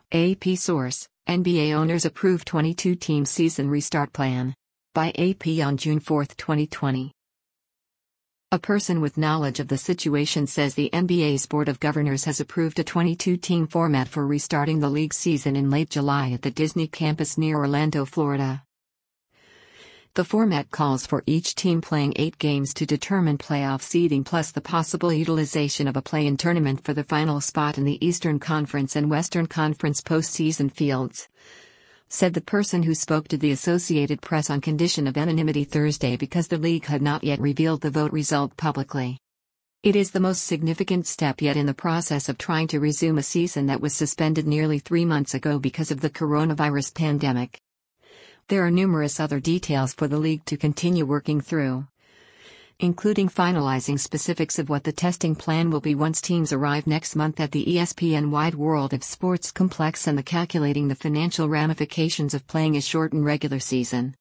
AP source: NBA owners approve 22-team season restart plan. By AP on June 4, 2020. A person with knowledge of the situation says the NBA's Board of Governors has approved a 22-team format for restarting the league season in late July at the Disney campus near Orlando, Florida. The format calls for each team playing 8 games to determine playoff seeding plus the possible utilization of a play-in tournament for the final spot in the Eastern Conference and Western Conference postseason fields, said the person who spoke to the Associated Press on condition of anonymity Thursday because the league had not yet revealed the vote result publicly. It is the most significant step yet in the process of trying to resume a season that was suspended nearly 3 months ago because of the coronavirus pandemic. There are numerous other details for the league to continue working through, including finalizing specifics of what the testing plan will be once teams arrive next month at the ESPN Wide World of Sports complex and the calculating the financial ramifications of playing a shortened regular season.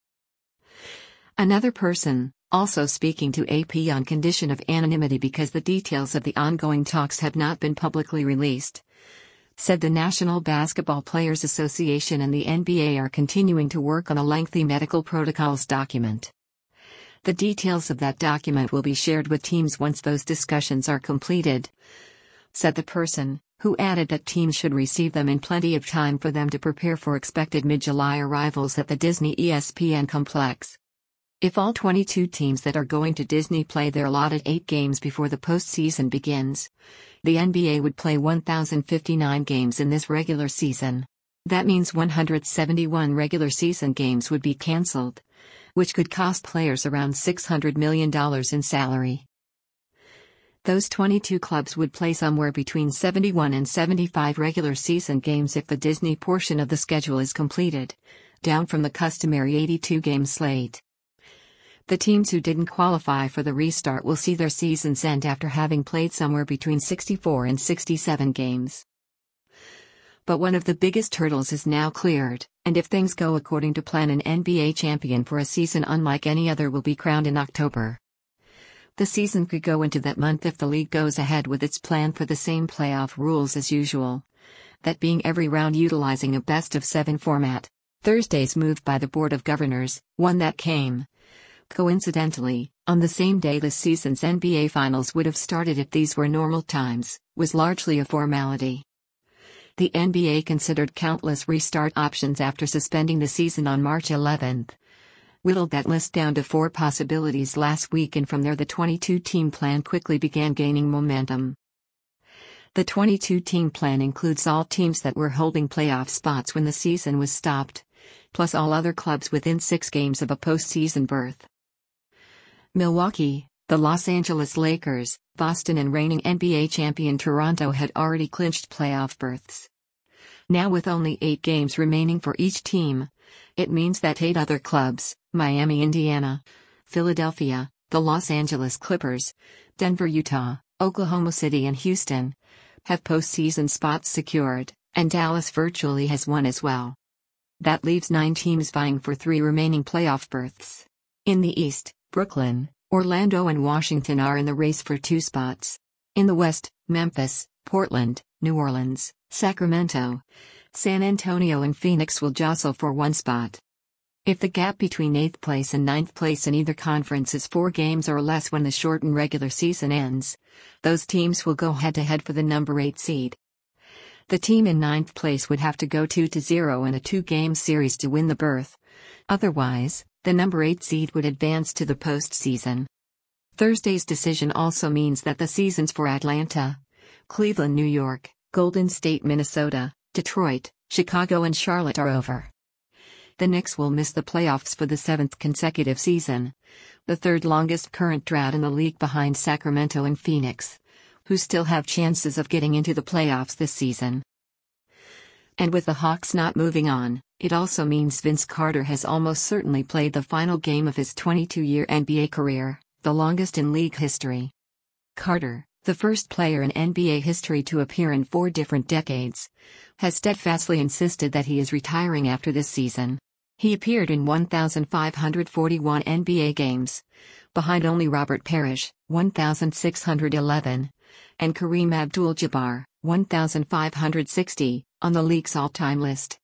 Another person, also speaking to AP on condition of anonymity because the details of the ongoing talks have not been publicly released, said the National Basketball Players Association and the NBA are continuing to work on a lengthy medical protocols document. The details of that document will be shared with teams once those discussions are completed, said the person, who added that teams should receive them in plenty of time for them to prepare for expected mid-July arrivals at the Disney ESPN complex. If all 22 teams that are going to Disney play their allotted 8 games before the postseason begins, the NBA would play 1,059 games in this regular season. That means 171 regular season games would be cancelled, which could cost players around $600 million in salary. Those 22 clubs would play somewhere between 71 and 75 regular season games if the Disney portion of the schedule is completed, down from the customary 82-game slate. The teams who didn't qualify for the restart will see their seasons end after having played somewhere between 64 and 67 games. But one of the biggest hurdles is now cleared, and if things go according to plan, an NBA champion for a season unlike any other will be crowned in October. The season could go into that month if the league goes ahead with its plan for the same playoff rules as usual, that being every round utilizing a best-of-7 format. Thursday's move by the Board of Governors, one that came, coincidentally, on the same day this season's NBA Finals would have started if these were normal times, was largely a formality. The NBA considered countless restart options after suspending the season on March 11, whittled that list down to 4 possibilities last week, and from there the 22-team plan quickly began gaining momentum. The 22-team plan includes all teams that were holding playoff spots when the season was stopped, plus all other clubs within 6 games of a postseason berth. Milwaukee, the Los Angeles Lakers, Boston and reigning NBA champion Toronto had already clinched playoff berths. Now with only 8 games remaining for each team, it means that 8 other clubs, Miami, Indiana, Philadelphia, the Los Angeles Clippers, Denver, Utah, Oklahoma City and Houston, have postseason spots secured, and Dallas virtually has one as well. That leaves 9 teams vying for 3 remaining playoff berths. In the East, Brooklyn, Orlando and Washington are in the race for 2 spots. In the West, Memphis, Portland, New Orleans, Sacramento, San Antonio and Phoenix will jostle for 1 spot. If the gap between 8th place and 9th place in either conference is 4 games or less when the shortened regular season ends, those teams will go head-to-head for the number 8 seed. The team in 9th place would have to go 2-0 in a 2-game series to win the berth. Otherwise, the number 8 seed would advance to the postseason. Thursday's decision also means that the seasons for Atlanta, Cleveland, New York, Golden State, Minnesota, Detroit, Chicago and Charlotte are over. The Knicks will miss the playoffs for the 7th consecutive season, the 3rd longest current drought in the league behind Sacramento and Phoenix, who still have chances of getting into the playoffs this season. And with the Hawks not moving on, it also means Vince Carter has almost certainly played the final game of his 22-year NBA career, the longest in league history. Carter, the first player in NBA history to appear in 4 different decades, has steadfastly insisted that he is retiring after this season. He appeared in 1,541 NBA games, behind only Robert Parrish, 1,611, and Kareem Abdul-Jabbar, 1,560, on the league's all-time list.